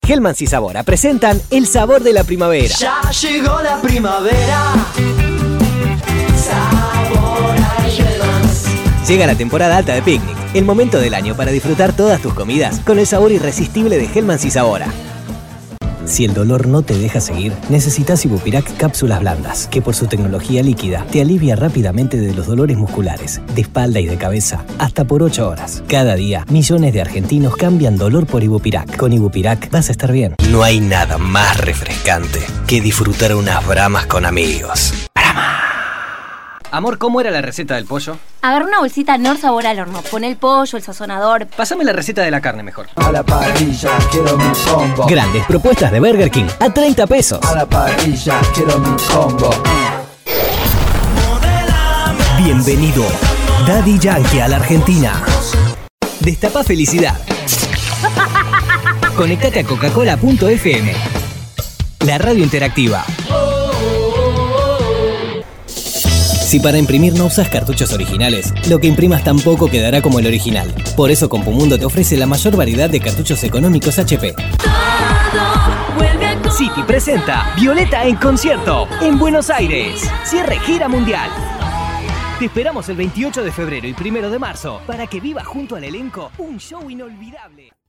Hellmann's y Sabora presentan el sabor de la primavera. Ya llegó la primavera. Sabora Hellmann's. Llega la temporada alta de picnic, el momento del año para disfrutar todas tus comidas con el sabor irresistible de Hellmann's y Sabora. Si el dolor no te deja seguir, necesitas Ibupirac cápsulas blandas, que por su tecnología líquida te alivia rápidamente de los dolores musculares, de espalda y de cabeza, hasta por 8 horas. Cada día, millones de argentinos cambian dolor por Ibupirac. Con Ibupirac vas a estar bien. No hay nada más refrescante que disfrutar unas bramas con amigos. ¡Brama! Amor, ¿cómo era la receta del pollo? Agarra una bolsita Nor Sabor al horno. Pon el pollo, el sazonador. Pásame la receta de la carne mejor. A la parrilla quiero mi combo. Grandes propuestas de Burger King a 30 pesos. A la parrilla quiero mi combo. Bienvenido, Daddy Yankee, a la Argentina. Destapa felicidad. Conectate a coca-cola.fm. La radio interactiva. Si para imprimir no usas cartuchos originales, lo que imprimas tampoco quedará como el original. Por eso Compumundo te ofrece la mayor variedad de cartuchos económicos HP. City presenta Violeta en concierto en Buenos Aires. Cierre gira mundial. Te esperamos el 28 de febrero y 1 de marzo para que vivas junto al elenco un show inolvidable.